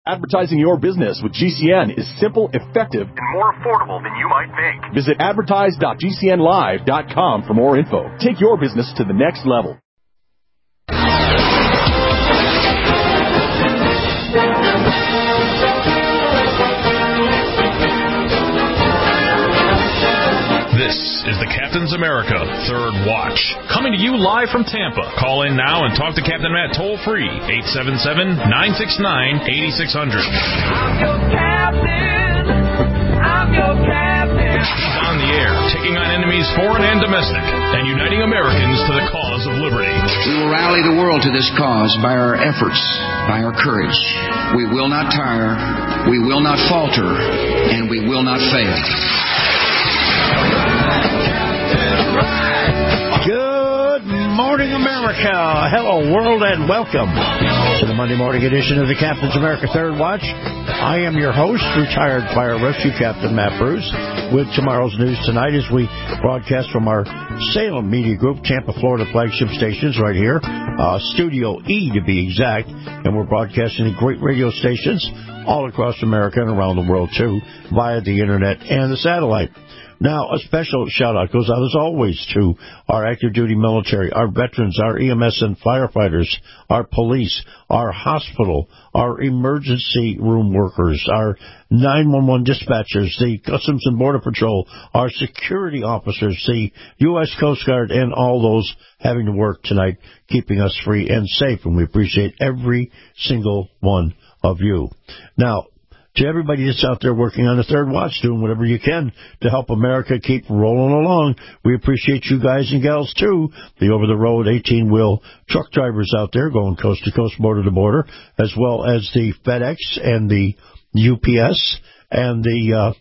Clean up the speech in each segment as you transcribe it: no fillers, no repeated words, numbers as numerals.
Advertising your business with GCN is simple, effective, and more affordable than you might think. Visit advertise.gcnlive.com for more info. Take your business to the next level. This is the Captain's America Third Watch, coming to you live from Tampa. Call in now and talk to Captain Matt toll-free, 877-969-8600. I'm your captain. I'm your captain. He's on the air, taking on enemies foreign and domestic, and uniting Americans to the cause of liberty. We will rally the world to this cause by our efforts, by our courage. We will not tire, we will not falter, and we will not fail. Good morning, America. Hello, world, and welcome to the Monday morning edition of the Captain's America Third Watch. I am your host, retired Fire Rescue Captain Matt Bruce, with tomorrow's news tonight as we broadcast from our Salem Media Group, Tampa, Florida flagship stations right here, Studio E to be exact, and we're broadcasting to great radio stations all across America and around the world, too, via the Internet and the satellite. Now, a special shout-out goes out, as always, to our active-duty military, our veterans, our EMS and firefighters, our police, our hospital, our emergency room workers, our 911 dispatchers, the Customs and Border Patrol, our security officers, the U.S. Coast Guard, and all those having to work tonight, keeping us free and safe, and we appreciate every single one of you. Now, to everybody that's out there working on the Third Watch, doing whatever you can to help America keep rolling along, we appreciate you guys and gals, too. The over-the-road 18-wheel truck drivers out there going coast-to-coast, border-to-border, as well as the FedEx and the UPS and the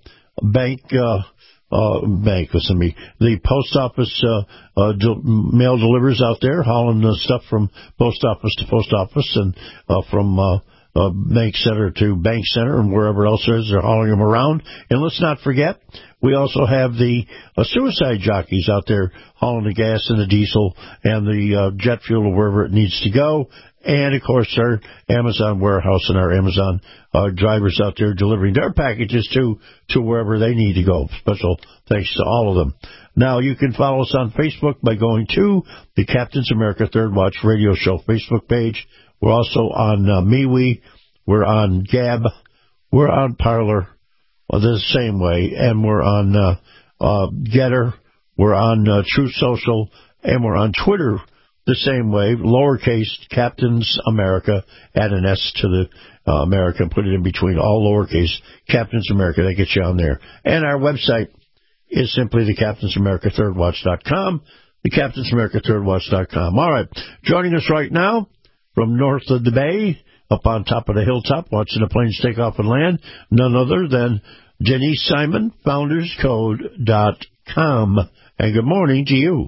the post office mail delivers out there, hauling stuff from post office to post office and from bank center to bank center and wherever else there is, they're hauling them around. And let's not forget, we also have the suicide jockeys out there hauling the gas and the diesel and the jet fuel to wherever it needs to go. And, of course, our Amazon warehouse and our Amazon drivers out there delivering their packages to wherever they need to go. Special thanks to all of them. Now, you can follow us on Facebook by going to the Captain's America Third Watch Radio Show Facebook page. We're also on MeWe, we're on Gab, we're on Parler, the same way, and we're on Getter, we're on Truth Social, and we're on Twitter the same way, lowercase Captain's America, add an S to the America, put it in between, all lowercase, Captain's America, that gets you on there. And our website is simply thecaptainsamericathirdwatch.com, thecaptainsamericathirdwatch.com. All right, joining us right now, from north of the bay, up on top of the hilltop, watching the planes take off and land, none other than Denise Simon, FoundersCode.com. And good morning to you.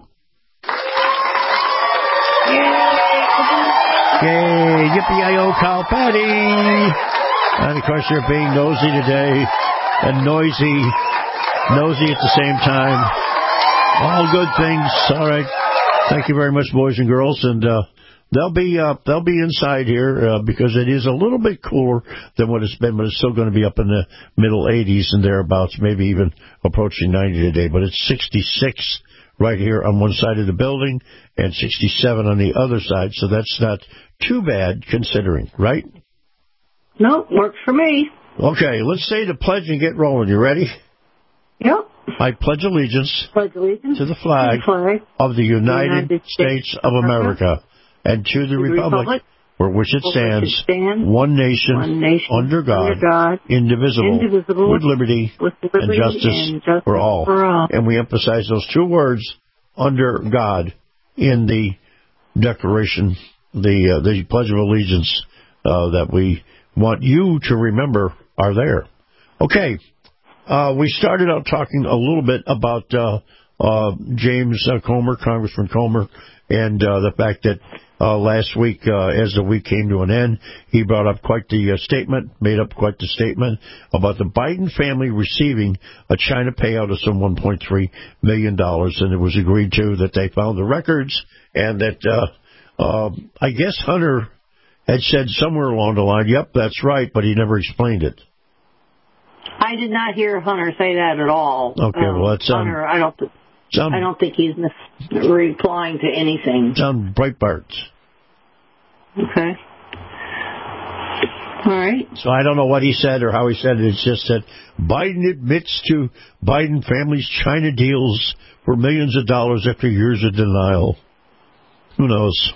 Yay, yippee-yi-yo, cow patty. And, of course, you're being nosy today and nosy at the same time. All good things. All right. Thank you very much, boys and girls. And, They'll be inside here because it is a little bit cooler than what it's been, but it's still going to be up in the middle 80s and thereabouts, maybe even approaching 90 today. But it's 66 right here on one side of the building and 67 on the other side, so that's not too bad considering, right? No, works for me. Okay, let's say the pledge and get rolling. You ready? Yep. I pledge allegiance to the flag of the United States of America. And to the republic for which it stands, one nation, under God, indivisible, with liberty and justice for all. And we emphasize those two words, under God, in the Declaration, the Pledge of Allegiance that we want you to remember are there. Okay, we started out talking a little bit about James Comer, Congressman Comer, and the fact that last week, as the week came to an end, he brought up quite the statement, made up quite the statement about the Biden family receiving a China payout of some $1.3 million, and it was agreed to that they found the records and that I guess Hunter had said somewhere along the line, yep, that's right, but he never explained it. I did not hear Hunter say that at all. Okay, well, that's Hunter, I don't think he's replying to anything. It's on Breitbart. Okay. All right. So I don't know what he said or how he said it. It's just that Biden admits to Biden family's China deals for millions of dollars after years of denial. Who knows?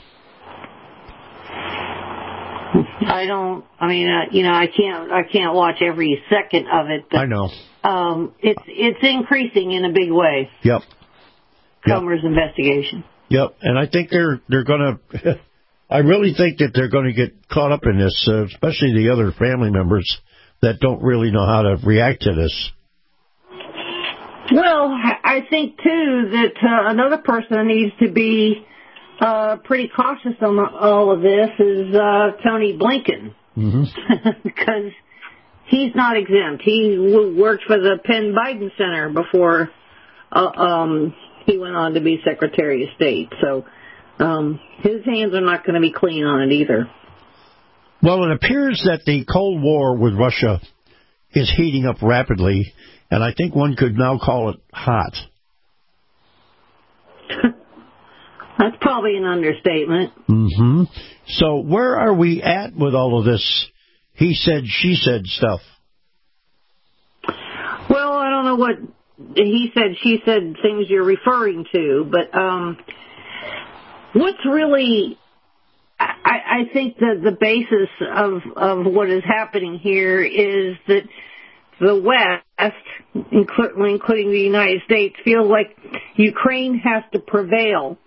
I can't watch every second of it. But, I know. It's increasing in a big way. Yep. Comer's investigation. Yep. And I think they're going to. I really think that they're going to get caught up in this, especially the other family members that don't really know how to react to this. Well, I think, too, that another person that needs to be pretty cautious on all of this is Tony Blinken. Mm-hmm. Because he's not exempt. He worked for the Penn Biden Center before he went on to be Secretary of State. So his hands are not going to be clean on it either. Well, it appears that the Cold War with Russia is heating up rapidly, and I think one could now call it hot. That's probably an understatement. Mm-hmm. So where are we at with all of this he said, she said stuff? Well, I don't know what he said, she said things you're referring to, but what's really, I think that the basis of what is happening here is that the West, including the United States, feels like Ukraine has to prevail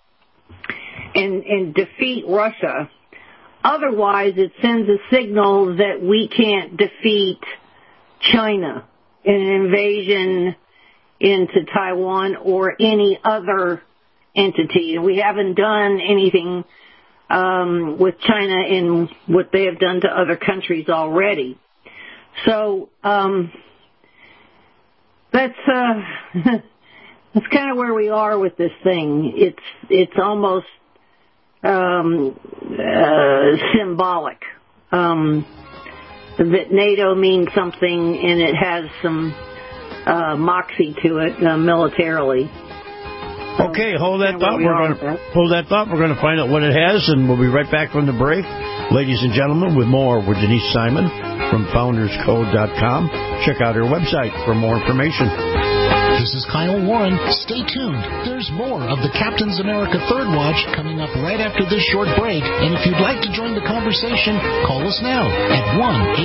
and defeat Russia. Otherwise, it sends a signal that we can't defeat China in an invasion into Taiwan or any other entity. We haven't done anything with China in what they have done to other countries already. So that's kind of where we are with this thing. It's almost symbolic that NATO means something and it has some moxie to it militarily. Okay, hold that thought. We're going to find out what it has, and we'll be right back from the break. Ladies and gentlemen, with more with Denise Simon from FoundersCode.com. Check out her website for more information. This is Kyle Warren. Stay tuned. There's more of the Captain's America Third Watch coming up right after this short break. And if you'd like to join the conversation, call us now at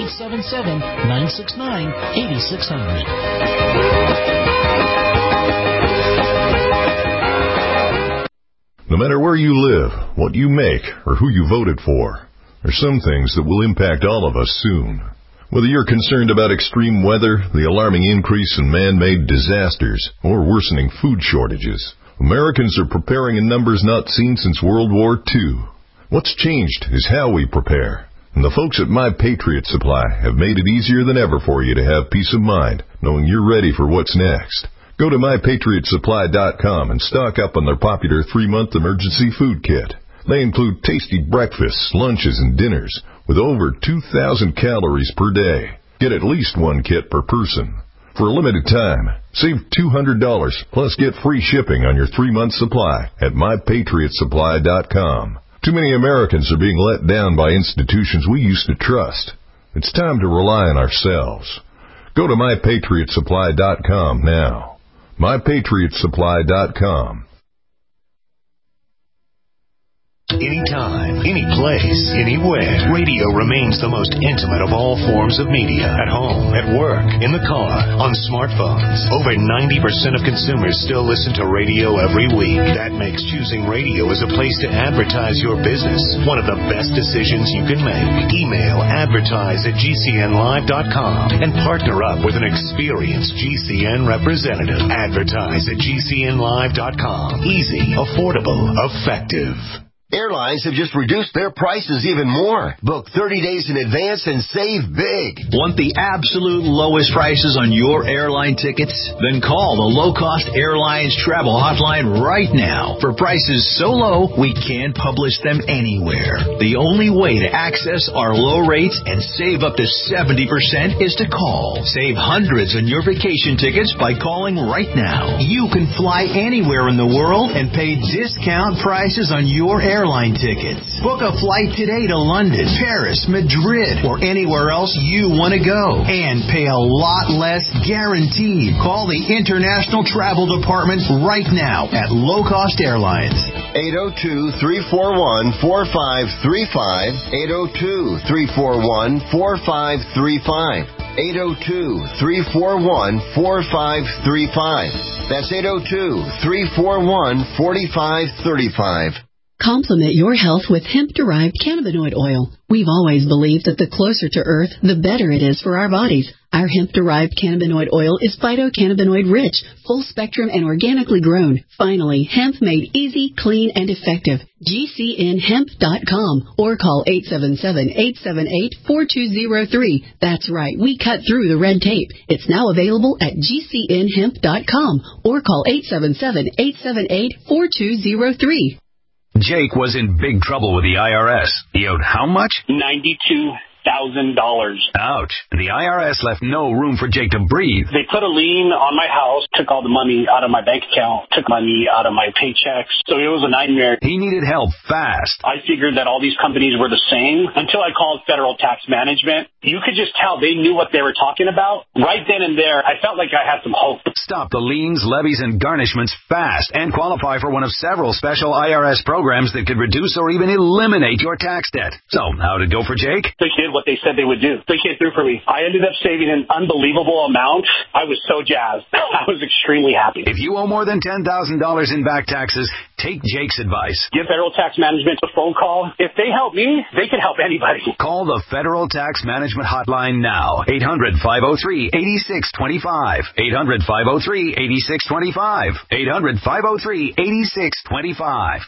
1-877-969-8600. No matter where you live, what you make, or who you voted for, there's some things that will impact all of us soon. Whether you're concerned about extreme weather, the alarming increase in man-made disasters, or worsening food shortages, Americans are preparing in numbers not seen since World War II. What's changed is how we prepare. And the folks at My Patriot Supply have made it easier than ever for you to have peace of mind, knowing you're ready for what's next. Go to MyPatriotSupply.com and stock up on their popular 3-month emergency food kit. They include tasty breakfasts, lunches, and dinners with over 2,000 calories per day. Get at least one kit per person. For a limited time, save $200 plus get free shipping on your 3-month supply at MyPatriotSupply.com. Too many Americans are being let down by institutions we used to trust. It's time to rely on ourselves. Go to MyPatriotSupply.com now. MyPatriotSupply.com. Anytime, any place, anywhere. Radio remains the most intimate of all forms of media. At home, at work, in the car, on smartphones. Over 90% of consumers still listen to radio every week. That makes choosing radio as a place to advertise your business one of the best decisions you can make. Email advertise@gcnlive.com and partner up with an experienced GCN representative. Advertise@gcnlive.com. Easy, affordable, effective. Airlines have just reduced their prices even more. Book 30 days in advance and save big. Want the absolute lowest prices on your airline tickets? Then call the Low Cost Airlines Travel Hotline right now. For prices so low, we can't publish them anywhere. The only way to access our low rates and save up to 70% is to call. Save hundreds on your vacation tickets by calling right now. You can fly anywhere in the world and pay discount prices on your airline tickets. Book a flight today to London, Paris, Madrid, or anywhere else you want to go. And pay a lot less guaranteed. Call the International Travel Department right now at Low Cost Airlines. 802-341-4535. 802-341-4535. 802-341-4535. That's 802-341-4535. Complement your health with hemp-derived cannabinoid oil. We've always believed that the closer to Earth, the better it is for our bodies. Our hemp-derived cannabinoid oil is phytocannabinoid-rich, full-spectrum, and organically grown. Finally, hemp made easy, clean, and effective. GCNhemp.com or call 877-878-4203. That's right, we cut through the red tape. It's now available at GCNhemp.com or call 877-878-4203. Jake was in big trouble with the IRS. He owed how much? $92,000. Ouch. The IRS left no room for Jake to breathe. They put a lien on my house, took all the money out of my bank account, took money out of my paychecks. So it was a nightmare. He needed help fast. I figured that all these companies were the same until I called Federal Tax Management. You could just tell they knew what they were talking about. Right then and there, I felt like I had some hope. Stop the liens, levies, and garnishments fast and qualify for one of several special IRS programs that could reduce or even eliminate your tax debt. So, how'd it go for Jake? They did what they said they would do. They came through for me. I ended up saving an unbelievable amount. I was so jazzed. I was extremely happy. If you owe more than $10,000 in back taxes, take Jake's advice. Give Federal Tax Management a phone call. If they help me, they can help anybody. Call the Federal Tax Management Hotline now. 800-503-8625. 800-503-8625. 800-503-8625.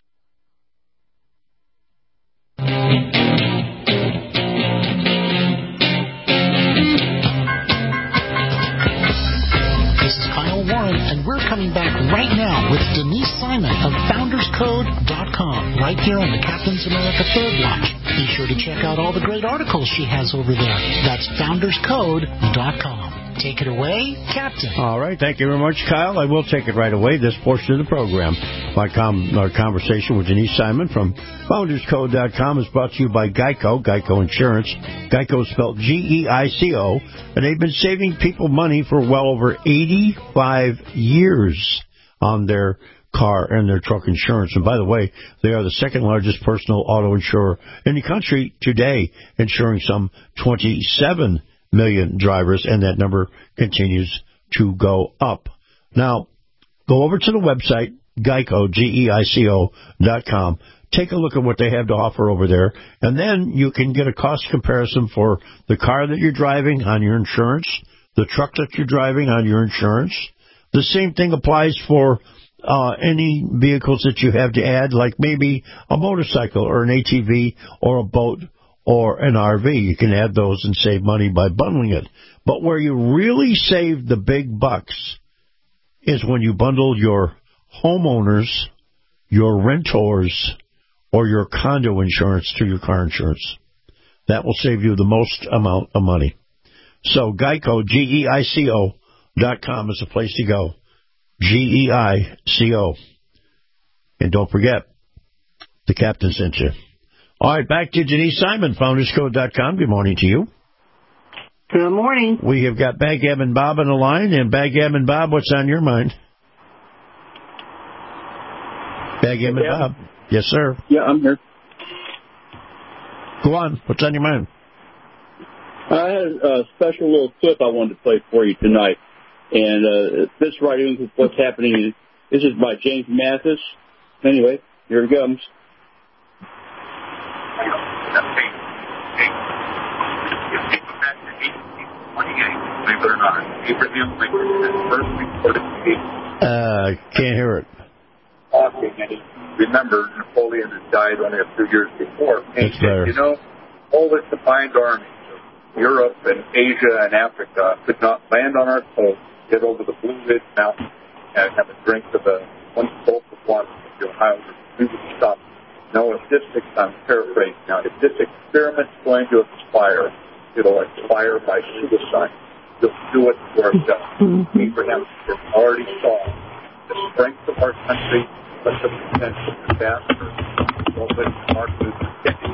Warren, and we're coming back right now with Denise Simon of FoundersCode.com right here on the Captain's America Third Watch. Be sure to check out all the great articles she has over there. That's FoundersCode.com. Take it away, Captain. All right. Thank you very much, Kyle. I will take it right away, this portion of the program. Our conversation with Denise Simon from FoundersCode.com is brought to you by Geico, Geico Insurance. Geico is spelled G-E-I-C-O, and they've been saving people money for well over 85 years on their car and their truck insurance. And by the way, they are the second largest personal auto insurer in the country today, insuring some 27 million drivers, and that number continues to go up. Now, go over to the website, Geico, Geico.com. Take a look at what they have to offer over there, and then you can get a cost comparison for the car that you're driving on your insurance, the truck that you're driving on your insurance. The same thing applies for any vehicles that you have to add, like maybe a motorcycle or an ATV or a boat or an RV. You can add those and save money by bundling it. But where you really save the big bucks is when you bundle your homeowners, your renters, or your condo insurance to your car insurance. That will save you the most amount of money. So Geico, Geico.com is the place to go. Geico. And don't forget, the captain sent you. All right, back to Denise Simon, FoundersCode.com. Good morning to you. Good morning. We have got Backgammon Bob on the line. And Backgammon Bob, what's on your mind? Backgammon Bob. Yes, sir. Yeah, I'm here. Go on. What's on your mind? I had a special little clip I wanted to play for you tonight. And this right in what's happening. This is by James Mathis. Anyway, here it comes. Believe it or not, Abraham Lincoln first reported. Can't hear it. talking, and he remembered Napoleon had died only a few years before. And he said, you know, all the combined armies of Europe and Asia and Africa could not land on our coast, get over the Blue Ridge Mountains, and have a drink of the one gulp of water from the Ohio River. We would stop. No, if this, I'm paraphrasing now, if this experiment's going to expire, it'll expire by suicide. We'll do it for ourselves. Abraham already saw the strength of our country, but the potential disaster. Well, but Martin Luther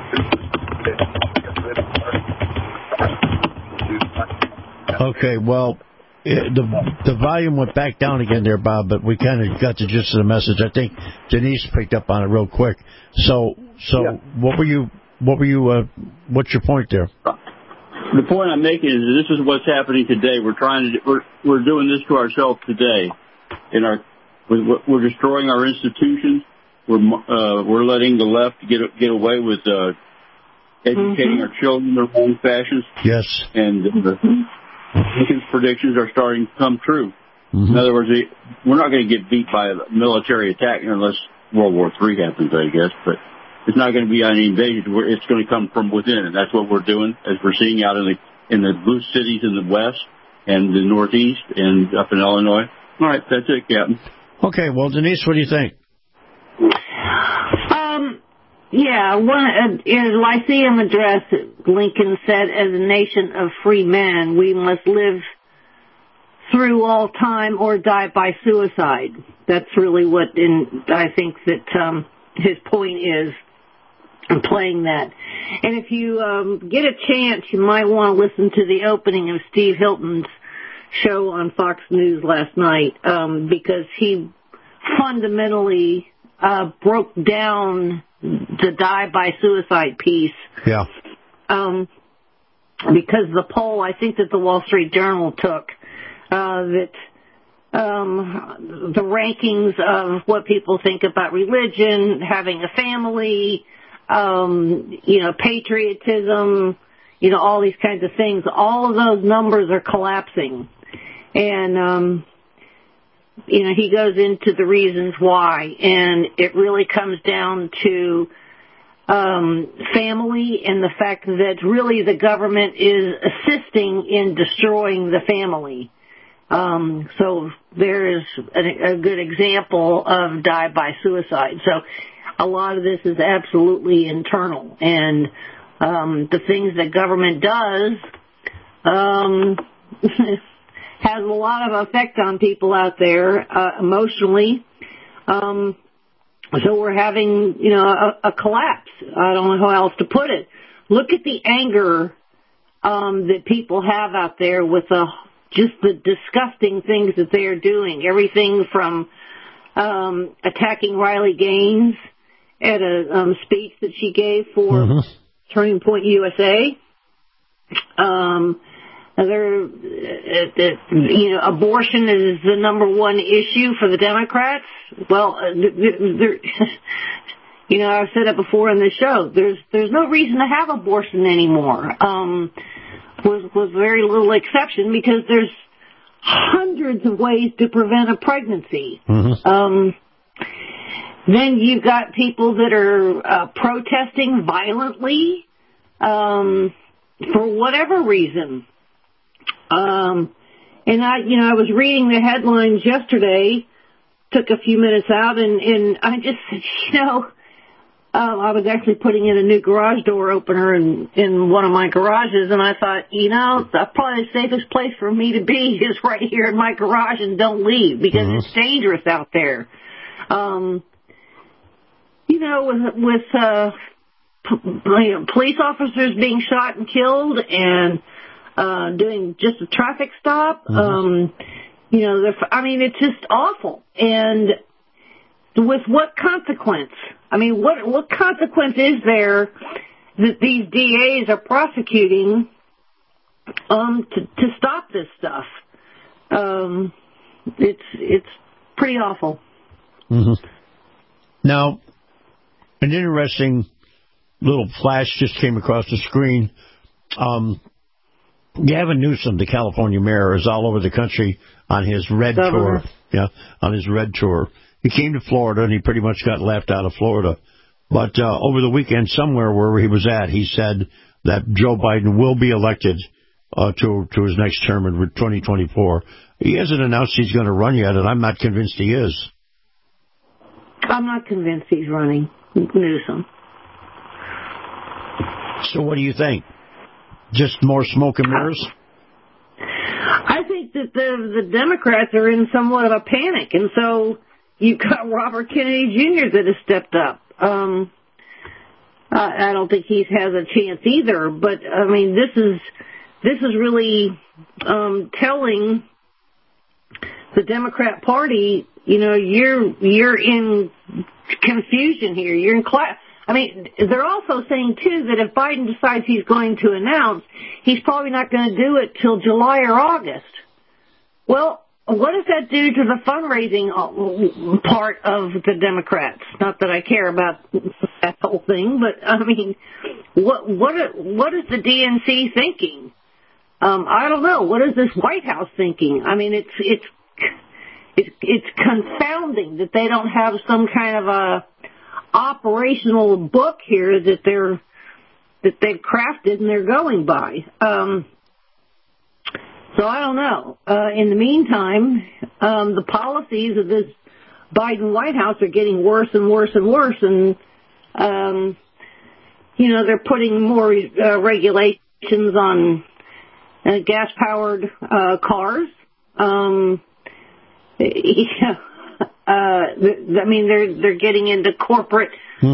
King Okay, well, the volume went back down again there, Bob, but we kind of got the gist of the message. I think Denise picked up on it real quick. So yeah. What's your point there? The point I'm making is that this is what's happening today. We're doing this to ourselves today. We're destroying our institutions. We're letting the left get away with educating our children in their own fashions. Yes. And Lincoln's predictions are starting to come true. In other words, we're not going to get beat by a military attack unless World War III happens, I guess. But it's not going to be any invasion. It's going to come from within, and that's what we're doing, as we're seeing out in the blue cities in the west and the northeast and up in Illinois. All right, that's it, Captain. Okay, well, Denise, what do you think? Yeah, in a Lyceum address, Lincoln said, as a nation of free men, we must live through all time or die by suicide. That's really what I think that his point is in playing that. And if you get a chance, you might want to listen to the opening of Steve Hilton's show on Fox News last night, because he fundamentally broke down the die by suicide piece. Yeah. Because the poll, I think that the Wall Street Journal took, that the rankings of what people think about religion, having a family, patriotism, all these kinds of things, all of those numbers are collapsing. And, he goes into the reasons why, and it really comes down to family and the fact that really the government is assisting in destroying the family. So there is a good example of die by suicide. So a lot of this is absolutely internal, and the things that government does has a lot of effect on people out there emotionally. So we're having, a collapse. I don't know how else to put it. Look at the anger that people have out there with just the disgusting things that they are doing. Everything from attacking Riley Gaines at a speech that she gave for Turning Point USA. Abortion is the number one issue for the Democrats. Well, I've said it before in the show. There's no reason to have abortion anymore. With very little exception, because there's hundreds of ways to prevent a pregnancy. Then you've got people that are protesting violently for whatever reason. And I was reading the headlines yesterday, took a few minutes out, and I just said, I was actually putting in a new garage door opener in one of my garages, and I thought, probably the safest place for me to be is right here in my garage, and don't leave, because it's dangerous out there. With police officers being shot and killed, and doing just a traffic stop. It's just awful. And with what consequence? What consequence is there that these DAs are prosecuting to stop this stuff? It's pretty awful. Now, an interesting little flash just came across the screen. Gavin Newsom, the California mayor, is all over the country on his red tour. Yeah, on his red tour. He came to Florida, and he pretty much got left out of Florida. But over the weekend, somewhere where he was at, he said that Joe Biden will be elected to his next term in 2024. He hasn't announced he's going to run yet, and I'm not convinced he is. I'm not convinced he's running, Newsom. So what do you think? Just more smoke and mirrors? I think that the Democrats are in somewhat of a panic, and so you've got Robert Kennedy Jr. that has stepped up. I don't think he has a chance either, but I mean, this is really telling the Democrat Party, you know, you're in confusion here. You're in class. I mean, they're also saying, too, that if Biden decides he's going to announce, he's probably not going to do it till July or August. Well, what does that do to the fundraising part of the Democrats? Not that I care about that whole thing, but, I mean, what is the DNC thinking? I don't know. What is this White House thinking? I mean, it's confounding that they don't have some kind of a operational book here that they've crafted and they're going by. So I don't know. In the meantime, the policies of this Biden White House are getting worse and worse and worse, and you know, they're putting more regulations on gas-powered cars. I mean, they're getting into corporate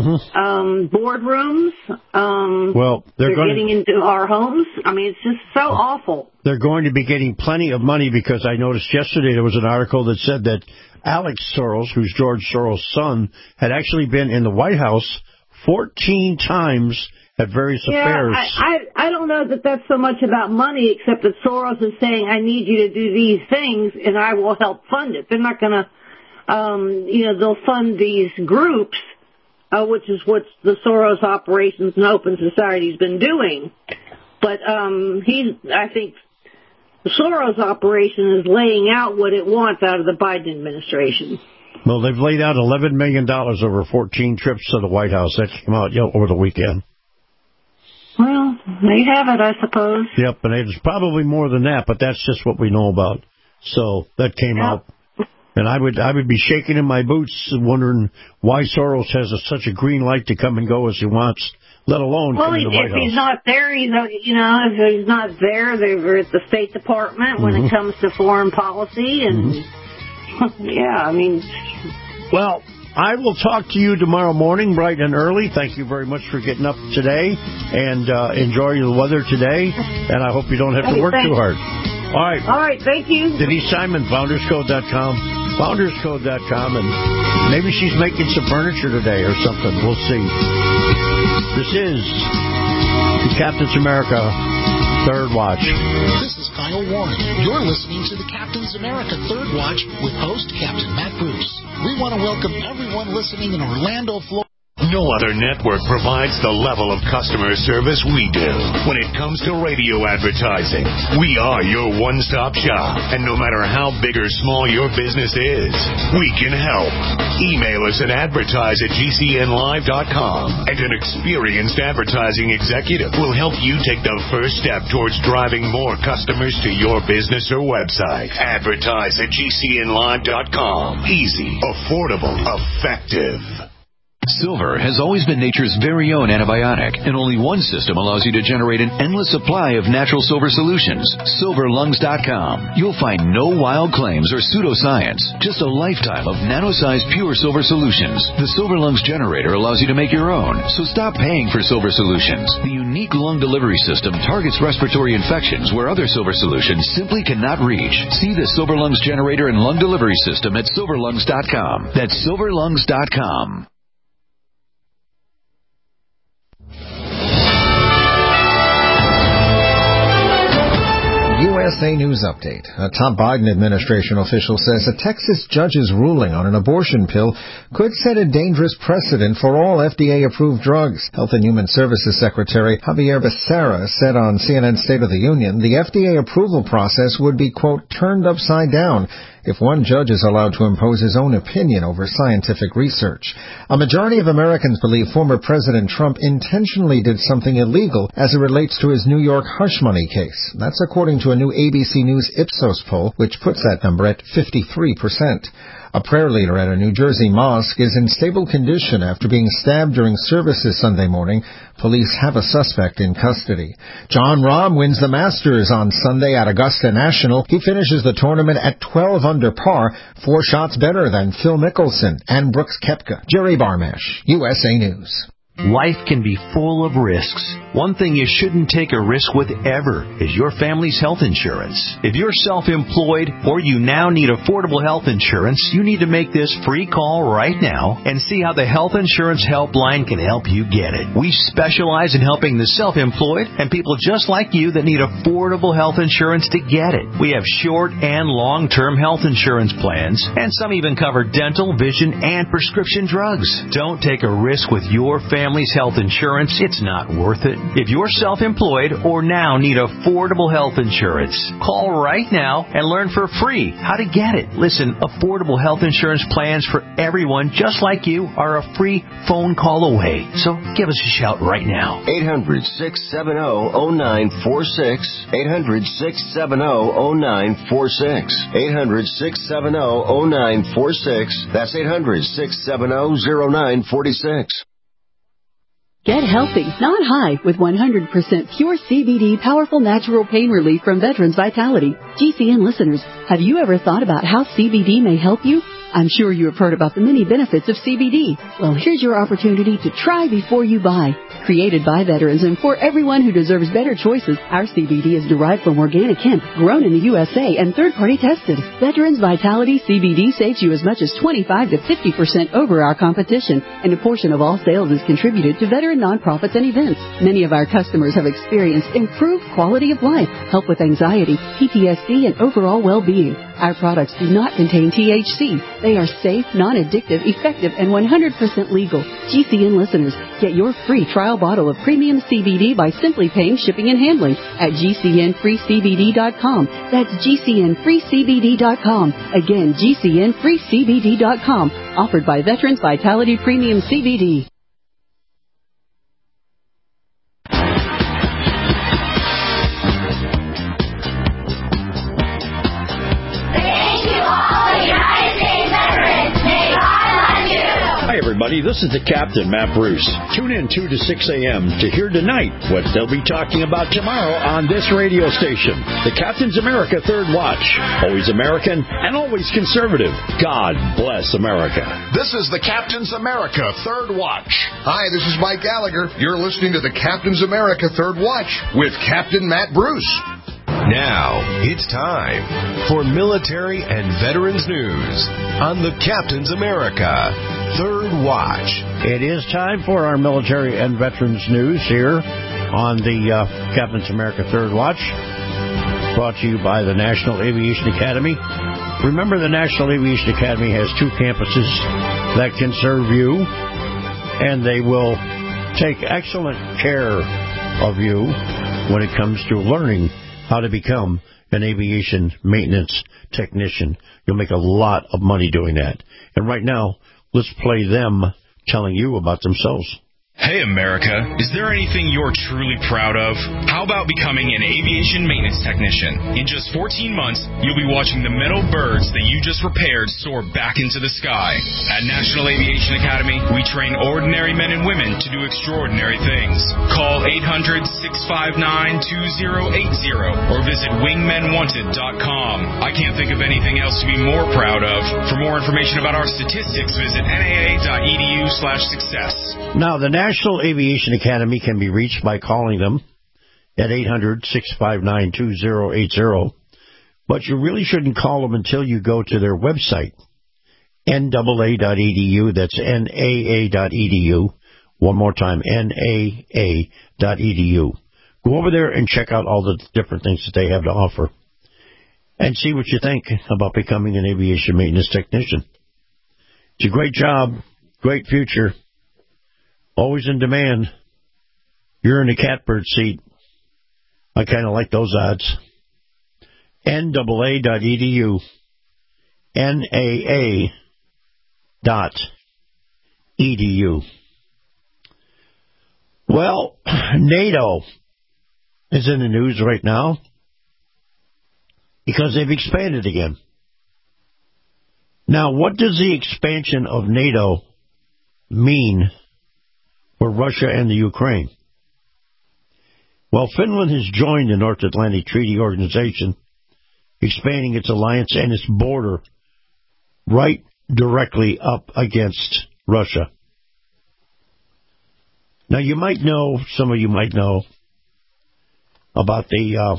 boardrooms. Well, they're getting into our homes. I mean, it's just so awful. They're going to be getting plenty of money because I noticed yesterday there was an article that said that Alex Soros, who's George Soros' son, had actually been in the White House 14 times at various affairs. I don't know that that's so much about money, except that Soros is saying, I need you to do these things, and I will help fund it. They're not going to, you know, they'll fund these groups, which is what the Soros Operations and Open Society's been doing. But I think the Soros operation is laying out what it wants out of the Biden administration. Well, they've laid out $11 million over 14 trips to the White House. That came out over the weekend. Well, there you have it, I suppose. Yep, and it's probably more than that, but that's just what we know about. So that came out. And I would be shaking in my boots wondering why Soros has such a green light to come and go as he wants, let alone come to the White House. If he's not there, if he's not there, they're at the State Department when it comes to foreign policy. And, yeah, I mean... Well, I will talk to you tomorrow morning, bright and early. Thank you very much for getting up today, and enjoy the weather today, and I hope you don't have to work too hard. All right, thank you. Denise Simon, founderscode.com, and maybe she's making some furniture today or something. We'll see. This is the Captain's America Third Watch. This is Kyle Warren. You're listening to the Captain's America Third Watch with host Captain Matt Bruce. We want to welcome everyone listening in Orlando, Florida. No other network provides the level of customer service we do. When it comes to radio advertising, we are your one-stop shop. And no matter how big or small your business is, we can help. Email us at advertise@gcnlive.com, and an experienced advertising executive will help you take the first step towards driving more customers to your business or website. Advertise@gcnlive.com. Easy, affordable, effective. Silver has always been nature's very own antibiotic, and only one system allows you to generate an endless supply of natural silver solutions. SilverLungs.com. You'll find no wild claims or pseudoscience, just a lifetime of nano-sized pure silver solutions. The Silver Lungs generator allows you to make your own, so stop paying for silver solutions. The unique lung delivery system targets respiratory infections where other silver solutions simply cannot reach. See the Silver Lungs generator and lung delivery system at SilverLungs.com. That's SilverLungs.com. USA News Update. A top Biden administration official says a Texas judge's ruling on an abortion pill could set a dangerous precedent for all FDA-approved drugs. Health and Human Services Secretary Javier Becerra said on CNN State of the Union the FDA approval process would be, quote, turned upside down if one judge is allowed to impose his own opinion over scientific research. A majority of Americans believe former President Trump intentionally did something illegal as it relates to his New York hush money case. That's according to a new ABC News Ipsos poll, which puts that number at 53%. A prayer leader at a New Jersey mosque is in stable condition after being stabbed during services Sunday morning. Police have a suspect in custody. Jon Rahm wins the Masters on Sunday at Augusta National. He finishes the tournament at 12 under par, 4 shots better than Phil Mickelson and Brooks Koepka. Jerry Barmash, USA News. Life can be full of risks. One thing you shouldn't take a risk with ever is your family's health insurance. If you're self-employed or you now need affordable health insurance, you need to make this free call right now and see how the Health Insurance Helpline can help you get it. We specialize in helping the self-employed and people just like you that need affordable health insurance to get it. We have short and long-term health insurance plans, and some even cover dental, vision, and prescription drugs. Don't take a risk with your family's health insurance. It's not worth it. If you're self-employed or now need affordable health insurance, call right now and learn for free how to get it. Listen, affordable health insurance plans for everyone just like you are a free phone call away. So give us a shout right now. 800-670-0946. 800-670-0946. 800-670-0946. That's 800-670-0946. Get healthy, not high, with 100% pure CBD powerful natural pain relief from Veterans Vitality. GCN listeners, have you ever thought about how CBD may help you? I'm sure you have heard about the many benefits of CBD. Well, here's your opportunity to try before you buy. Created by veterans and for everyone who deserves better choices, our CBD is derived from organic hemp, grown in the USA, and third-party tested. Veterans Vitality CBD saves you as much as 25 to 50% over our competition, and a portion of all sales is contributed to veteran nonprofits and events. Many of our customers have experienced improved quality of life, help with anxiety, PTSD, and overall well-being. Our products do not contain THC. They are safe, non-addictive, effective, and 100% legal. GCN listeners, get your free trial bottle of premium CBD by simply paying shipping and handling at GCNFreeCBD.com. That's GCNFreeCBD.com. Again, GCNFreeCBD.com. Offered by Veterans Vitality Premium CBD. Hi, everybody. This is the Captain, Matt Bruce. Tune in 2 to 6 a.m. to hear tonight what they'll be talking about tomorrow on this radio station. The Captain's America Third Watch. Always American and always conservative. God bless America. This is the Captain's America Third Watch. Hi, this is Mike Gallagher. You're listening to the Captain's America Third Watch with Captain Matt Bruce. Now, it's time for military and veterans news on the Captain's America Third Watch. It is time for our military and veterans news here on the Captain's America Third Watch, brought to you by the National Aviation Academy. Remember, the National Aviation Academy has 2 campuses that can serve you, and they will take excellent care of you when it comes to learning how to become an aviation maintenance technician. You'll make a lot of money doing that. And right now, let's play them telling you about themselves. Hey, America, is there anything you're truly proud of? How about becoming an aviation maintenance technician? In just 14 months, you'll be watching the metal birds that you just repaired soar back into the sky. At National Aviation Academy, we train ordinary men and women to do extraordinary things. Call 800-659-2080 or visit wingmenwanted.com. I can't think of anything else to be more proud of. For more information about our statistics, visit naa.edu/success. Now, the National Aviation Academy can be reached by calling them at 800-659-2080. But you really shouldn't call them until you go to their website, NAA.edu. That's NAA.edu. One more time, NAA.edu. Go over there and check out all the different things that they have to offer and see what you think about becoming an aviation maintenance technician. It's a great job, great future. Always in demand. You're in the catbird seat. I kind of like those odds. NAA.edu. NAA.edu. Well, NATO is in the news right now because they've expanded again. Now, what does the expansion of NATO mean for Russia and the Ukraine? Well, Finland has joined the North Atlantic Treaty Organization, expanding its alliance and its border right directly up against Russia. Now, you might know, some of you might know, about the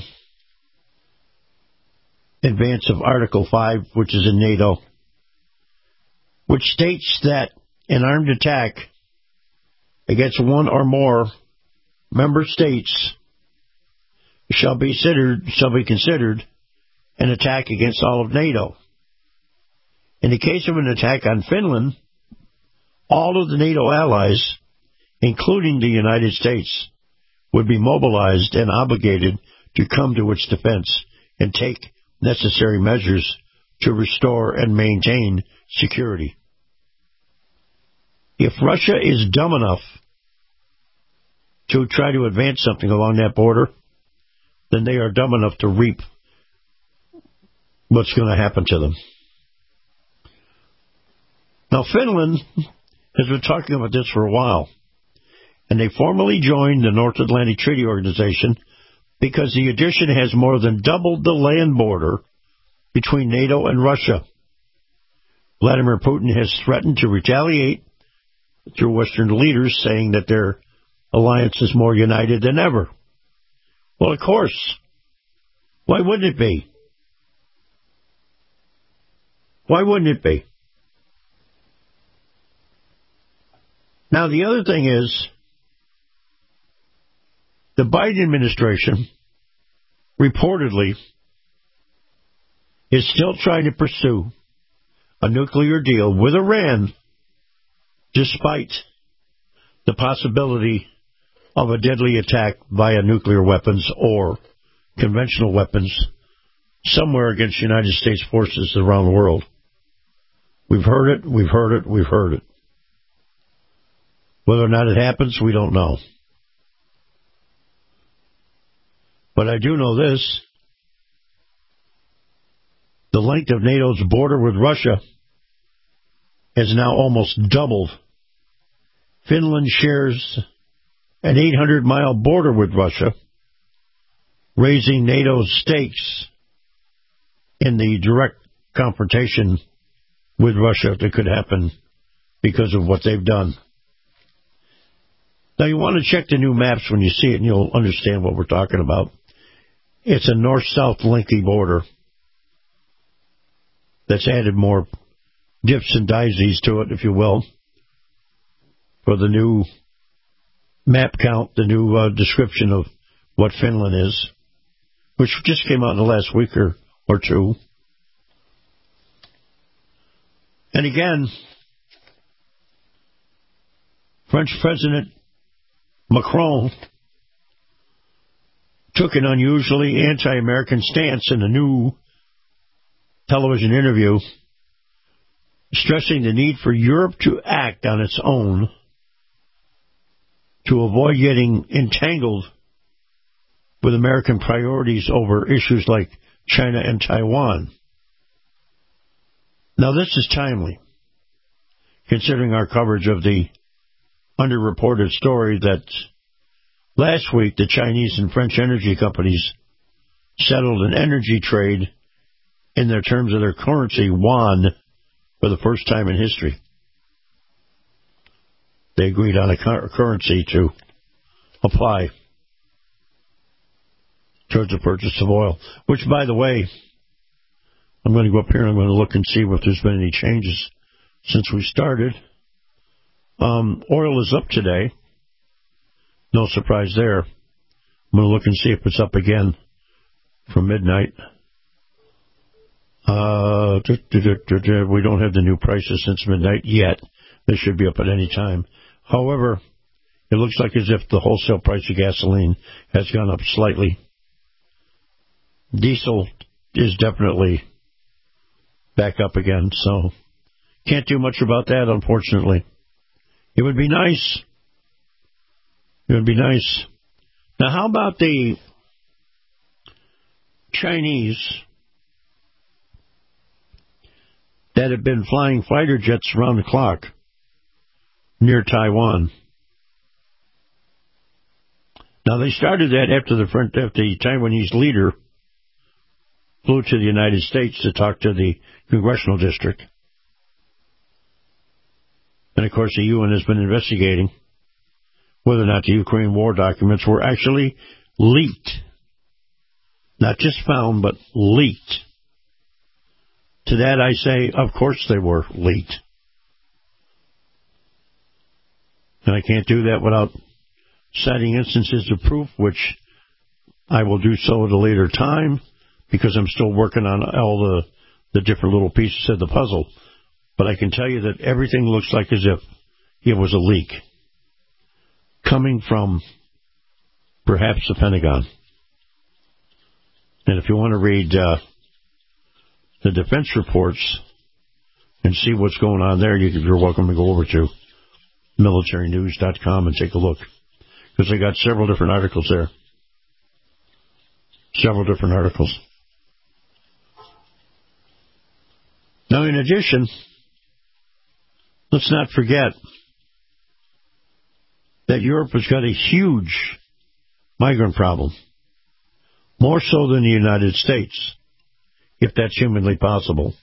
advance of Article 5, which is in NATO, which states that an armed attack against one or more member states shall be considered an attack against all of NATO. In the case of an attack on Finland, all of the NATO allies, including the United States, would be mobilized and obligated to come to its defense and take necessary measures to restore and maintain security. If Russia is dumb enough to try to advance something along that border, then they are dumb enough to reap what's going to happen to them. Now, Finland has been talking about this for a while, and they formally joined the North Atlantic Treaty Organization because the addition has more than doubled the land border between NATO and Russia. Vladimir Putin has threatened to retaliate through Western leaders, saying that their alliance is more united than ever. Well, of course. Why wouldn't it be? Why wouldn't it be? Now, the other thing is, the Biden administration reportedly is still trying to pursue a nuclear deal with Iran, despite the possibility of a deadly attack via nuclear weapons or conventional weapons somewhere against United States forces around the world. We've heard it, we've heard it, we've heard it. Whether or not it happens, we don't know. But I do know this. The length of NATO's border with Russia has now almost doubled. Finland shares an 800-mile border with Russia, raising NATO's stakes in the direct confrontation with Russia that could happen because of what they've done. Now, you want to check the new maps when you see it, and you'll understand what we're talking about. It's a north-south lengthy border that's added more dips and daisies to it, if you will, for the new map count, the new description of what Finland is, which just came out in the last week or two. And again, French President Macron took an unusually anti-American stance in a new television interview, stressing the need for Europe to act on its own to avoid getting entangled with American priorities over issues like China and Taiwan. Now, this is timely, considering our coverage of the underreported story that last week the Chinese and French energy companies settled an energy trade in their terms of their currency, yuan, for the first time in history. They agreed on a currency to apply towards the purchase of oil, which, by the way, I'm going to go up here and I'm going to look and see if there's been any changes since we started. Oil is up today. No surprise there. I'm going to look and see if it's up again from midnight. We don't have the new prices since midnight yet. They should be up at any time. However, it looks like as if the wholesale price of gasoline has gone up slightly. Diesel is definitely back up again. So can't do much about that, unfortunately. It would be nice. It would be nice. Now, how about the Chinese that have been flying fighter jets around the clock near Taiwan? Now, they started that after the Taiwanese leader flew to the United States to talk to the congressional district. And, of course, the UN has been investigating whether or not the Ukraine war documents were actually leaked. Not just found, but leaked. To that I say, of course they were leaked. And I can't do that without citing instances of proof, which I will do so at a later time, because I'm still working on all the different little pieces of the puzzle. But I can tell you that everything looks like as if it was a leak coming from perhaps the Pentagon. And if you want to read the defense reports and see what's going on there, you're welcome to go over to militarynews.com and take a look, because they got several different articles there. Several different articles. Now, in addition, let's not forget that Europe has got a huge migrant problem, more so than the United States, if that's humanly possible.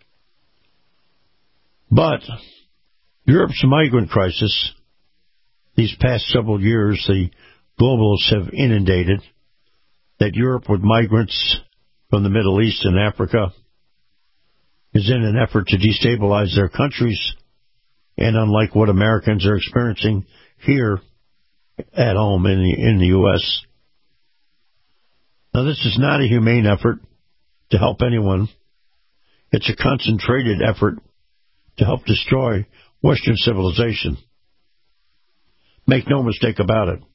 But Europe's migrant crisis, these past several years, the globalists have inundated that Europe with migrants from the Middle East and Africa is in an effort to destabilize their countries, and unlike what Americans are experiencing here at home in the U.S. Now, this is not a humane effort to help anyone. It's a concentrated effort to help destroy Western civilization. Make no mistake about it.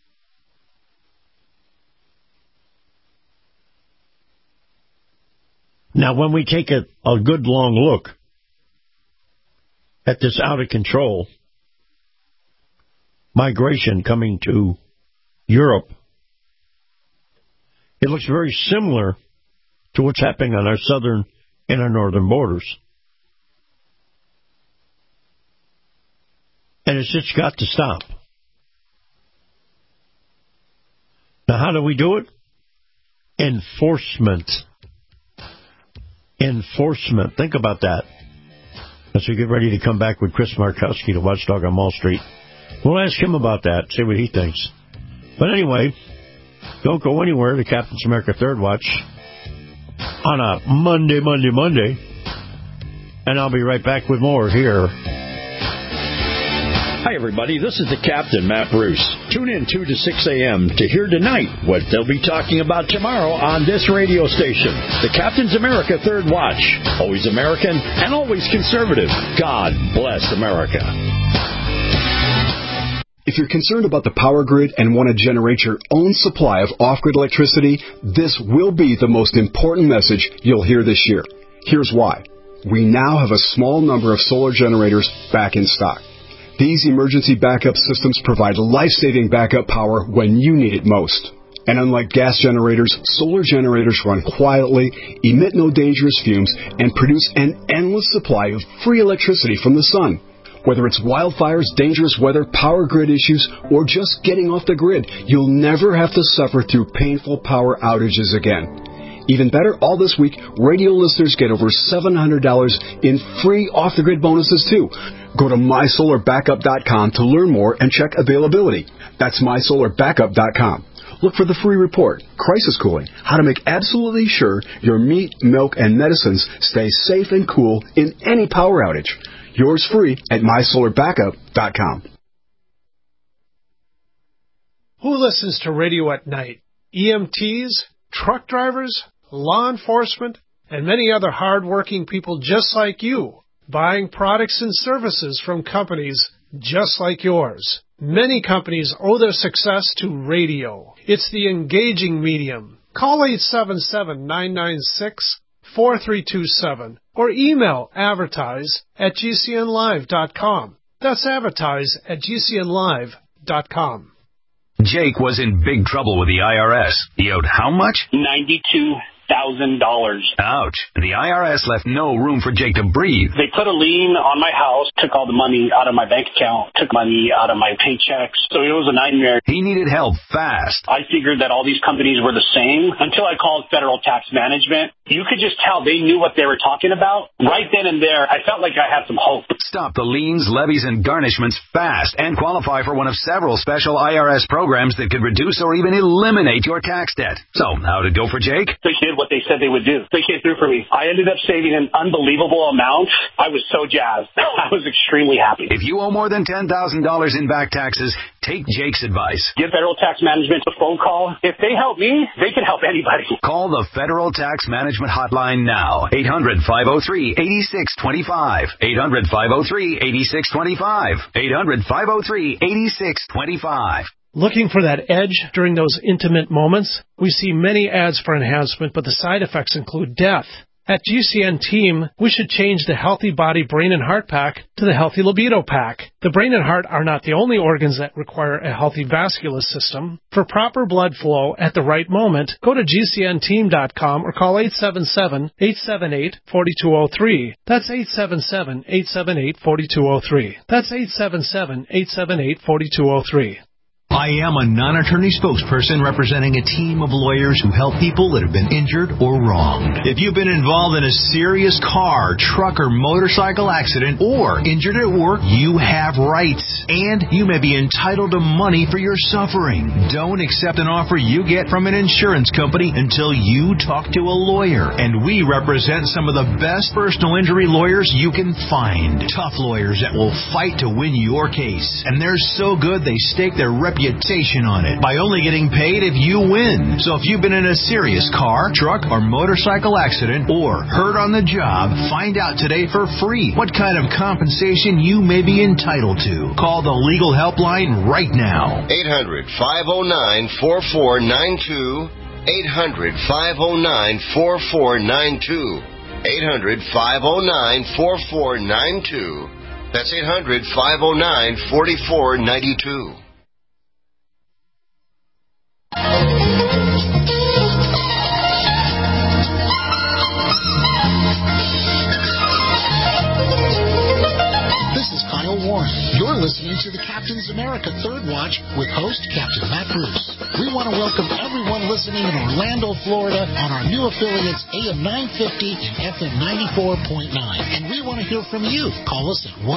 Now, when we take a good long look at this out-of-control migration coming to Europe, it looks very similar to what's happening on our southern and our northern borders. And it's just got to stop. Now, how do we do it? Enforcement. Enforcement. Think about that. As we get ready to come back with Chris Markowski, the watchdog on Wall Street, we'll ask him about that, see what he thinks. But anyway, don't go anywhere. The Captain's America Third Watch on a Monday. And I'll be right back with more here. Hi, everybody. This is the Captain, Matt Bruce. Tune in 2 to 6 a.m. to hear tonight what they'll be talking about tomorrow on this radio station. The Captain's America Third Watch. Always American and always conservative. God bless America. If you're concerned about the power grid and want to generate your own supply of off-grid electricity, this will be the most important message you'll hear this year. Here's why. We now have a small number of solar generators back in stock. These emergency backup systems provide life-saving backup power when you need it most. And unlike gas generators, solar generators run quietly, emit no dangerous fumes, and produce an endless supply of free electricity from the sun. Whether it's wildfires, dangerous weather, power grid issues, or just getting off the grid, you'll never have to suffer through painful power outages again. Even better, all this week, radio listeners get over $700 in free off-the-grid bonuses, too. Go to mysolarbackup.com to learn more and check availability. That's mysolarbackup.com. Look for the free report, Crisis Cooling, how to make absolutely sure your meat, milk, and medicines stay safe and cool in any power outage. Yours free at mysolarbackup.com. Who listens to radio at night? EMTs, truck drivers, law enforcement, and many other hard-working people just like you, buying products and services from companies just like yours. Many companies owe their success to radio. It's the engaging medium. Call 877-996-4327 or email advertise@gcnlive.com. That's advertise@gcnlive.com. Jake was in big trouble with the IRS. He owed how much? $92,000. Ouch. The IRS left no room for Jake to breathe. They put a lien on my house, took all the money out of my bank account, took money out of my paychecks. So it was a nightmare. He needed help fast. I figured that all these companies were the same until I called Federal Tax Management. You could just tell they knew what they were talking about. Right then and there, I felt like I had some hope. Stop the liens, levies, and garnishments fast and qualify for one of several special IRS programs that could reduce or even eliminate your tax debt. So, how'd it go for Jake? They did what they said they would do. They came through for me. I ended up saving an unbelievable amount. I was so jazzed. I was extremely happy. If you owe more than $10,000 in back taxes, take Jake's advice. Give Federal Tax Management a phone call. If they help me, they can help anybody. Call the Federal Tax Management Hotline now. 800-503-8625. 800-503-8625. 800-503-8625. Looking for that edge during those intimate moments? We see many ads for enhancement, but the side effects include death. At GCN Team, we should change the Healthy Body Brain and Heart Pack to the Healthy Libido Pack. The brain and heart are not the only organs that require a healthy vascular system. For proper blood flow at the right moment, go to GCNteam.com or call 877-878-4203. That's 877-878-4203. That's 877-878-4203. I am a non-attorney spokesperson representing a team of lawyers who help people that have been injured or wronged. If you've been involved in a serious car, truck, or motorcycle accident or injured at work, you have rights, and you may be entitled to money for your suffering. Don't accept an offer you get from an insurance company until you talk to a lawyer, and we represent some of the best personal injury lawyers you can find. Tough lawyers that will fight to win your case, and they're so good they stake their reputation on it by only getting paid if you win. So if you've been in a serious car, truck, or motorcycle accident or hurt on the job, find out today for free what kind of compensation you may be entitled to. Call the legal helpline right now. 800-509-4492. 800-509-4492. 800-509-4492. That's 800-509-4492. This is Kyle Warren. You're listening to the Captain's America Third Watch with host Captain Matt Bruce. We want to welcome everyone listening in Orlando, Florida on our new affiliates AM 950 and FM 94.9. And we want to hear from you. Call us at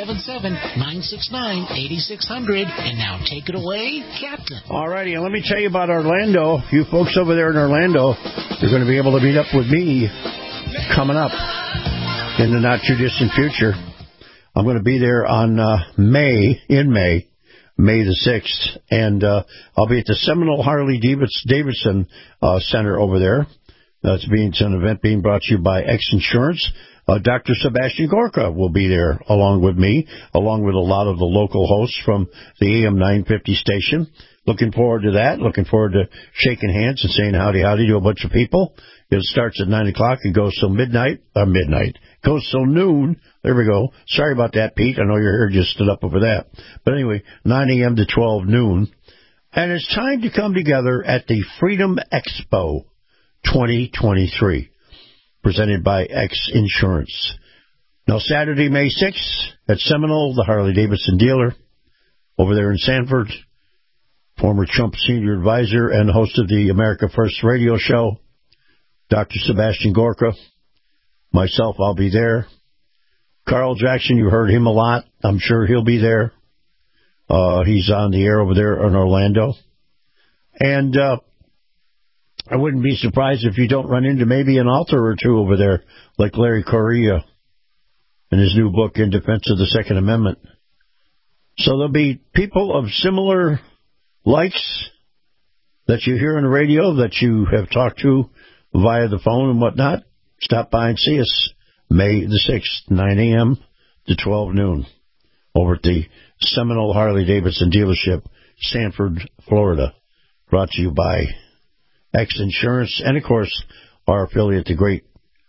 1-877-969-8600. And now take it away, Captain. All righty, and let me tell you about Orlando. You folks over there in Orlando, you're going to be able to meet up with me coming up in the not-too-distant future. I'm going to be there on May the 6th, and I'll be at the Seminole Harley Davidson Center over there. It's an event being brought to you by X Insurance. Dr. Sebastian Gorka will be there along with me, along with a lot of the local hosts from the AM 950 station. Looking forward to that. Looking forward to shaking hands and saying howdy to a bunch of people. It starts at 9 o'clock and goes till midnight. Goes till noon. There we go. Sorry about that, Pete. I know your hair just stood up over that. But anyway, 9 a.m. to 12 noon. And it's time to come together at the Freedom Expo 2023, presented by X Insurance. Now, Saturday, May 6th, at Seminole, the Harley-Davidson dealer, over there in Sanford, former Trump senior advisor and host of the America First radio show, Dr. Sebastian Gorka. Myself, I'll be there. Carl Jackson, you heard him a lot. I'm sure he'll be there. He's on the air over there in Orlando. And I wouldn't be surprised if you don't run into maybe an author or two over there, like Larry Correia in his new book, In Defense of the Second Amendment. So there'll be people of similar likes that you hear on the radio, that you have talked to via the phone and whatnot. Stop by and see us May the 6th, 9 a.m. to 12 noon, over at the Seminole Harley-Davidson dealership, Sanford, Florida. Brought to you by X Insurance and, of course, our affiliate, the great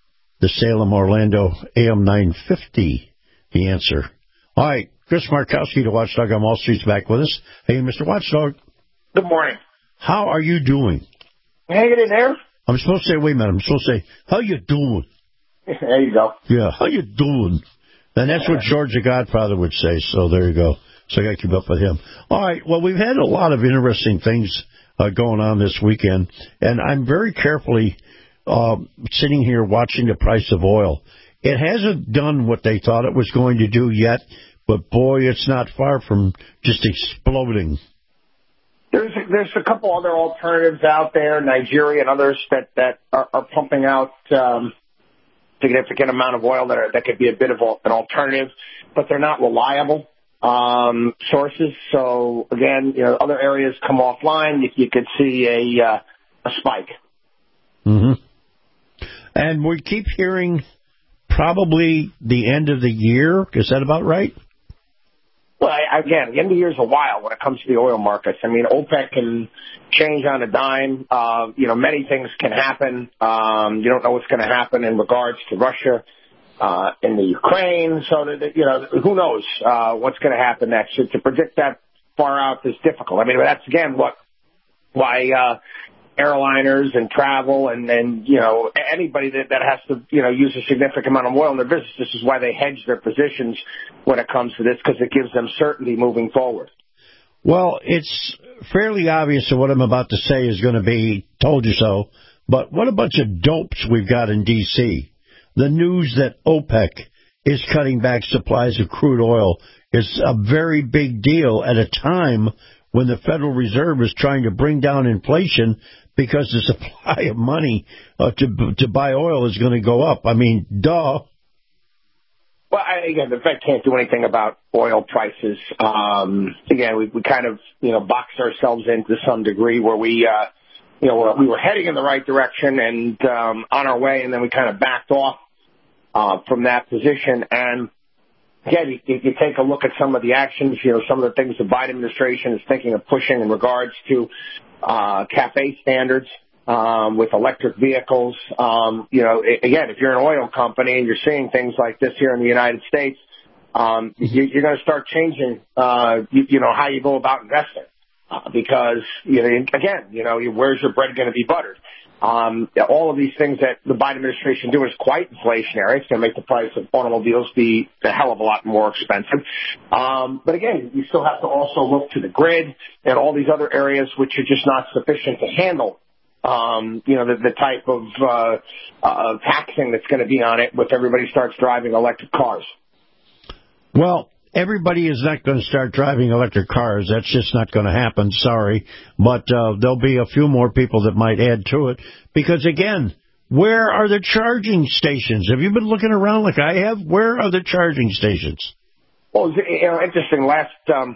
the Salem-Orlando AM 950, the answer. All right, Chris Markowski, the Watchdog on Wall Street's back with us. Hey, Mr. Watchdog. Good morning. How are you doing? Hanging in there. I'm supposed to say, wait a minute, I'm supposed to say, how you doing? There you go. Yeah, how you doing? And that's what George the Godfather would say, so there you go. So I got to keep up with him. All right, well, we've had a lot of interesting things going on this weekend, and I'm very carefully sitting here watching the price of oil. It hasn't done what they thought it was going to do yet, but boy, it's not far from just exploding. There's a couple other alternatives out there, Nigeria and others that are pumping out significant amount of oil that could be a bit of an alternative, but they're not reliable sources. So again, other areas come offline. You could see a spike. Mm-hmm. And we keep hearing probably the end of the year. Is that about right? Well, again, the end of the year is a while when it comes to the oil markets. I mean, OPEC can change on a dime. Many things can happen. You don't know what's going to happen in regards to Russia, in the Ukraine. So, who knows what's going to happen next. To predict that far out is difficult. I mean, that's, again, why airliners and travel and anybody that has to, use a significant amount of oil in their business, this is why they hedge their positions when it comes to this, because it gives them certainty moving forward. Well, it's fairly obvious that what I'm about to say is going to be told you so, but what a bunch of dopes we've got in D.C. The news that OPEC is cutting back supplies of crude oil is a very big deal at a time when the Federal Reserve is trying to bring down inflation because the supply of money to buy oil is going to go up. I mean, duh. Well, again, the Fed can't do anything about oil prices. Again, we kind of, boxed ourselves in to some degree where we were heading in the right direction and on our way, and then we kind of backed off from that position. And again, you take a look at some of the actions, some of the things the Biden administration is thinking of pushing in regards to CAFE standards with electric vehicles. Again, if you're an oil company and you're seeing things like this here in the United States, you're going to start changing, how you go about investing. Because, where's your bread going to be buttered? All of these things that the Biden administration do is quite inflationary. It's going to make the price of automobiles be a hell of a lot more expensive. But again, you still have to also look to the grid and all these other areas which are just not sufficient to handle, the type of taxing that's going to be on it if everybody starts driving electric cars. Well, everybody is not going to start driving electric cars. That's just not going to happen. Sorry. But there'll be a few more people that might add to it. Because, again, where are the charging stations? Have you been looking around like I have? Where are the charging stations? Well, interesting. Last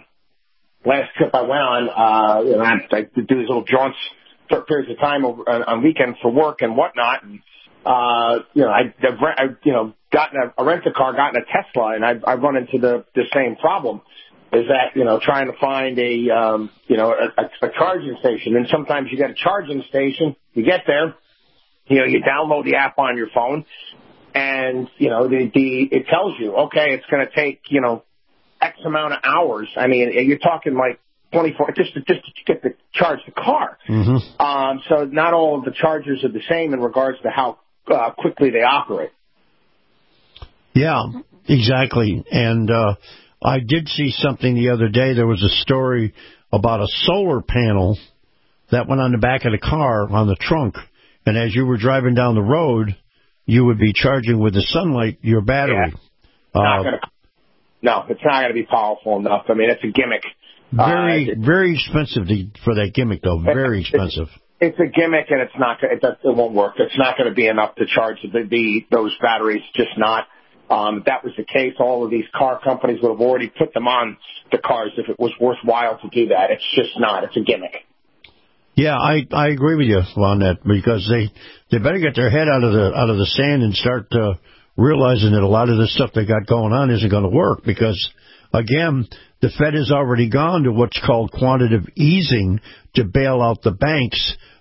trip I went on, I do these little jaunts for periods of time on weekends for work and whatnot. And, I've gotten a rent-a-car, gotten a Tesla, and I've run into the same problem. Is that, trying to find a charging station. And sometimes you get a charging station, you get there, you download the app on your phone, and, it tells you, okay, it's going to take, X amount of hours. I mean, you're talking like 24, just to get to charge the car. Mm-hmm. So not all of the chargers are the same in regards to how quickly they operate. Yeah, exactly. And I did see something the other day. There was a story about a solar panel that went on the back of the car on the trunk. And as you were driving down the road, you would be charging with the sunlight your battery. Yeah. No, it's not going to be powerful enough. I mean, it's a gimmick. Very expensive for that gimmick, though. Very expensive. It's a gimmick, and it won't work. It's not going to be enough to charge those batteries. Just not. If that was the case, all of these car companies would have already put them on the cars if it was worthwhile to do that. It's just not. It's a gimmick. Yeah, I agree with you on that, because they better get their head out of the sand and start realizing that a lot of this stuff they got going on isn't going to work, because, again, the Fed has already gone to what's called quantitative easing to bail out the banks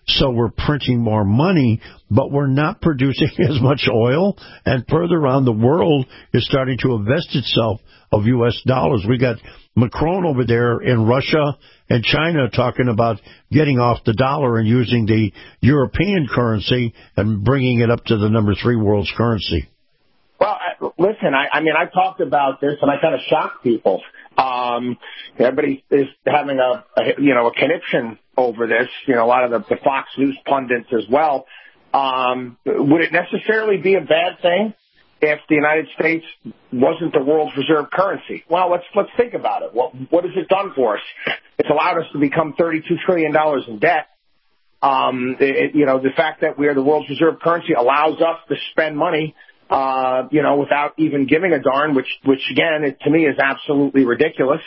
so we're printing more money, but we're not producing as much oil, and further around the world is starting to invest itself of U.S. dollars. We got Macron over there in Russia and China talking about getting off the dollar and using the European currency and bringing it up to the number 3 world's currency. Well, listen, I mean, I talked about this and I kind of shocked people. Everybody is having a conniption over this. A lot of the Fox News pundits as well. Would it necessarily be a bad thing if the United States wasn't the world's reserve currency? Well, let's think about it. What has it done for us? It's allowed us to become $32 trillion in debt. The fact that we are the world's reserve currency allows us to spend money, without even giving a darn, which again, to me is absolutely ridiculous.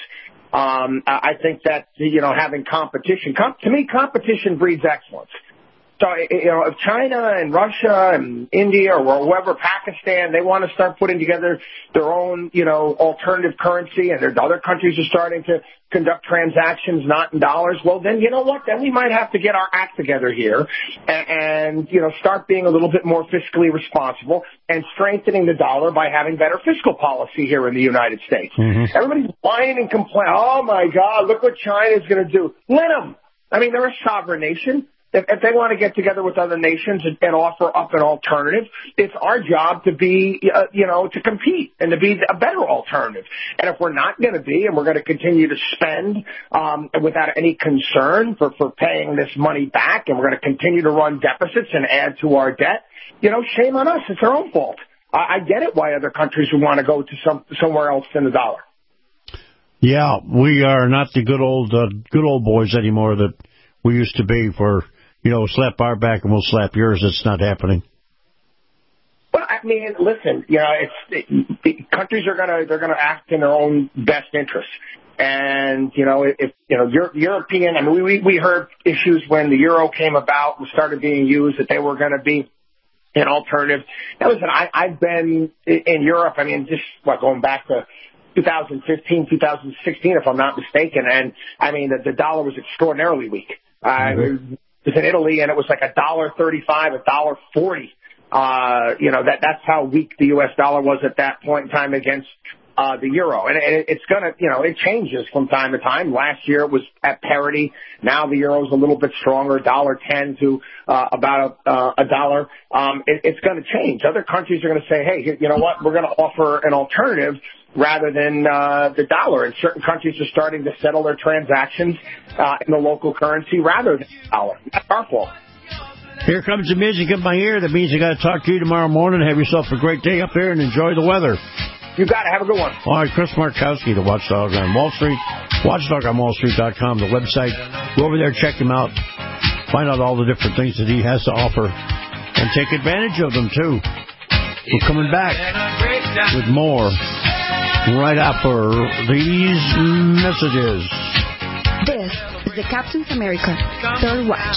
I think that, having competition, to me, competition breeds excellence. So, if China and Russia and India or whoever, Pakistan, they want to start putting together their own, alternative currency, and other countries are starting to conduct transactions not in dollars, well, then, you know what? Then we might have to get our act together here and start being a little bit more fiscally responsible and strengthening the dollar by having better fiscal policy here in the United States. Mm-hmm. Everybody's whining and complaining. Oh, my God, look what China's going to do. Let them. I mean, they're a sovereign nation. If they want to get together with other nations and offer up an alternative, it's our job to be, to compete and to be a better alternative. And if we're not going to be, and we're going to continue to spend without any concern for paying this money back, and we're going to continue to run deficits and add to our debt, shame on us. It's our own fault. I get it why other countries would want to go to somewhere else than the dollar. Yeah, we are not the good old boys anymore that we used to be for. Slap our back and we'll slap yours. It's not happening. Well, I mean, listen, countries are they're gonna act in their own best interests. And, if European, I mean, we heard issues when the euro came about and started being used that they were going to be an alternative. Now, listen, I've been in Europe, I mean, going back to 2015, 2016, if I'm not mistaken. And, I mean, the dollar was extraordinarily weak. Mm-hmm. It was in Italy, and it was like $1.35, $1.40. That's how weak the U.S. dollar was at that point in time against the euro. And it's gonna, it changes from time to time. Last year it was at parity. Now the euro is a little bit stronger, $1.10 to about $1. It's going to change. Other countries are going to say, hey, you know what? We're going to offer an alternative rather than the dollar. And certain countries are starting to settle their transactions in the local currency rather than the dollar. That's our fault. Here comes the music in my ear. That means I got to talk to you tomorrow morning. Have yourself a great day up there and enjoy the weather. You got it. Have a good one. All right, Chris Markowski, the Watchdog on Wall Street. WatchdogOnWallStreet.com, the website. Go over there, check him out. Find out all the different things that he has to offer. And take advantage of them, too. We're coming back with more right after these messages. This is the Captain's America Third Watch.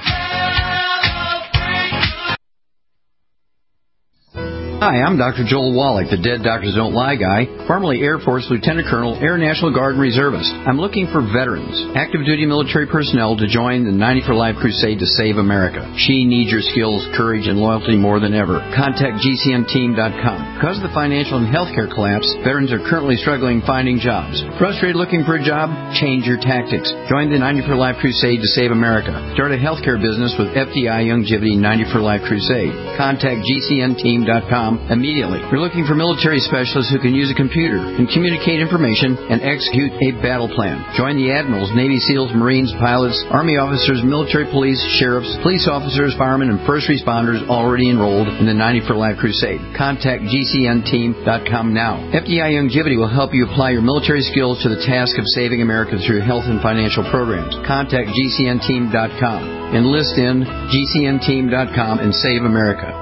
Hi, I'm Dr. Joel Wallach, the Dead Doctors Don't Lie guy, formerly Air Force Lieutenant Colonel, Air National Guard Reservist. I'm looking for veterans, active duty military personnel to join the 90 for Life crusade to save America. She needs your skills, courage, and loyalty more than ever. Contact GCNteam.com. Because of the financial and healthcare collapse, veterans are currently struggling finding jobs. Frustrated looking for a job? Change your tactics. Join the 90 for Life crusade to save America. Start a healthcare business with FDI Youngevity 90 for Life crusade. Contact GCNteam.com immediately. We're looking for military specialists who can use a computer and communicate information and execute a battle plan. Join the admirals, Navy SEALs, Marines, pilots, Army officers, military police, sheriffs, police officers, firemen, and first responders already enrolled in the 90 for Life crusade. Contact GCNteam.com now. FDI Youngevity will help you apply your military skills to the task of saving America through health and financial programs. Contact GCNteam.com. Enlist in GCNteam.com and save America.